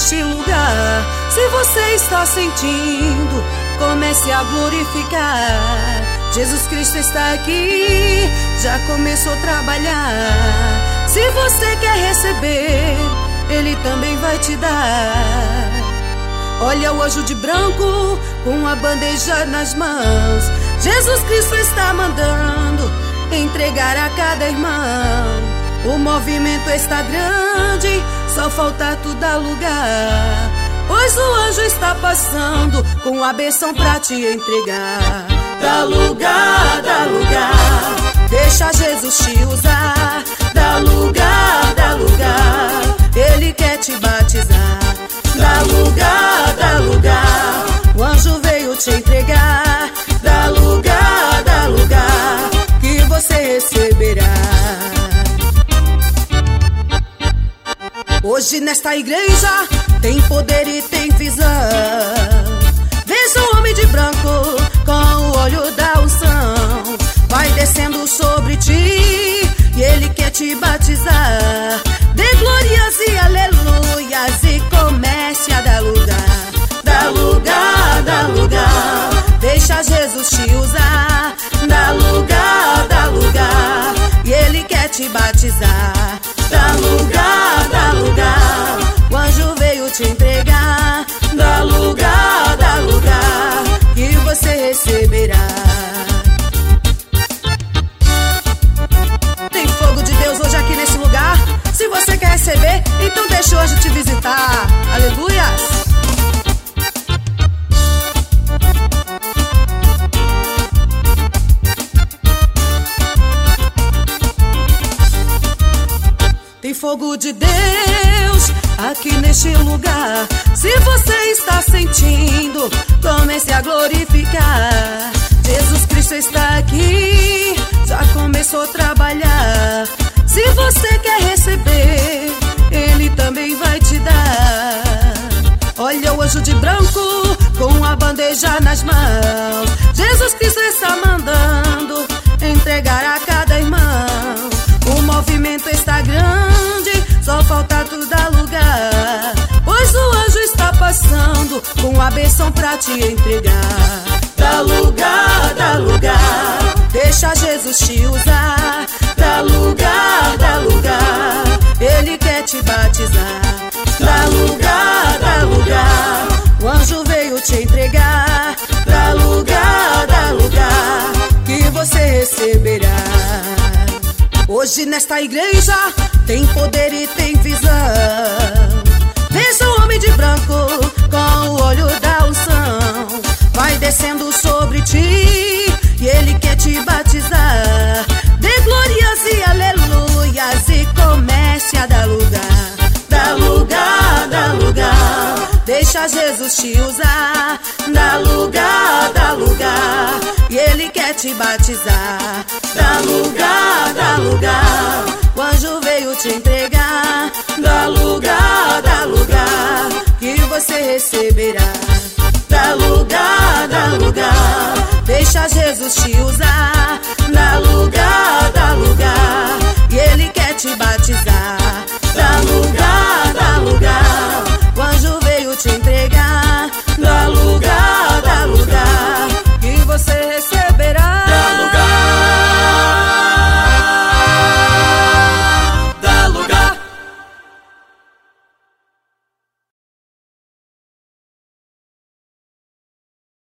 neste lugar. Se você está sentindo, comece a glorificar. Jesus Cristo está aqui, já começou a trabalhar. Se você quer receber, Ele também vai te dar. Olha o anjo de branco com a bandeja nas mãos. Jesus Cristo está mandando entregar a cada irmão. O movimento está grande, só falta tu dar lugar, pois o anjo está passando com a bênção pra te entregar. Dá lugar, deixa Jesus te usar. Dá lugar, Ele quer te batizar. Dá lugar, o anjo veio te entregar. Dá lugar, que você receberá. Hoje nesta igreja tem poder e tem visão. Veja o homem de branco com o olho da unção. Vai descendo sobre ti e Ele quer te batizar. Dê glórias e aleluias e comece a dar lugar. Dá lugar, deixa Jesus te usar. Dá lugar, e Ele quer te batizar. Dá lugar, o anjo veio te entregar. Dá lugar, que você receberá. Tem fogo de Deus hoje aqui nesse lugar. Se você quer receber, então deixa hoje te visitar. Aleluias! Tem fogo de Deus aqui neste lugar. Se você está sentindo, comece a glorificar. Jesus Cristo está aqui, já começou a trabalhar. Se você quer receber, Ele também vai te dar. Olha o anjo de branco com a bandeja nas mãos. Jesus Cristo está mandando entregar a cada irmão. O movimento está grande, só falta tu dar lugar, pois o anjo está passando com a bênção pra te entregar. Dá lugar, deixa Jesus te usar. Dá lugar, Ele quer te batizar. Dá lugar, o anjo veio te entregar. Dá lugar, que você receberá. Hoje nesta igreja tem poder e tem visão. Veja o homem de branco com o olho da unção. Vai descendo sobre ti e Ele quer te batizar. Dê glórias e aleluias e comece a dar lugar. Dá lugar, deixa Jesus te usar. Dá lugar, e Ele quer te batizar. Dá lugar, o anjo veio te entregar. Dá lugar, que você receberá. Dá lugar, deixa Jesus te usar. Dá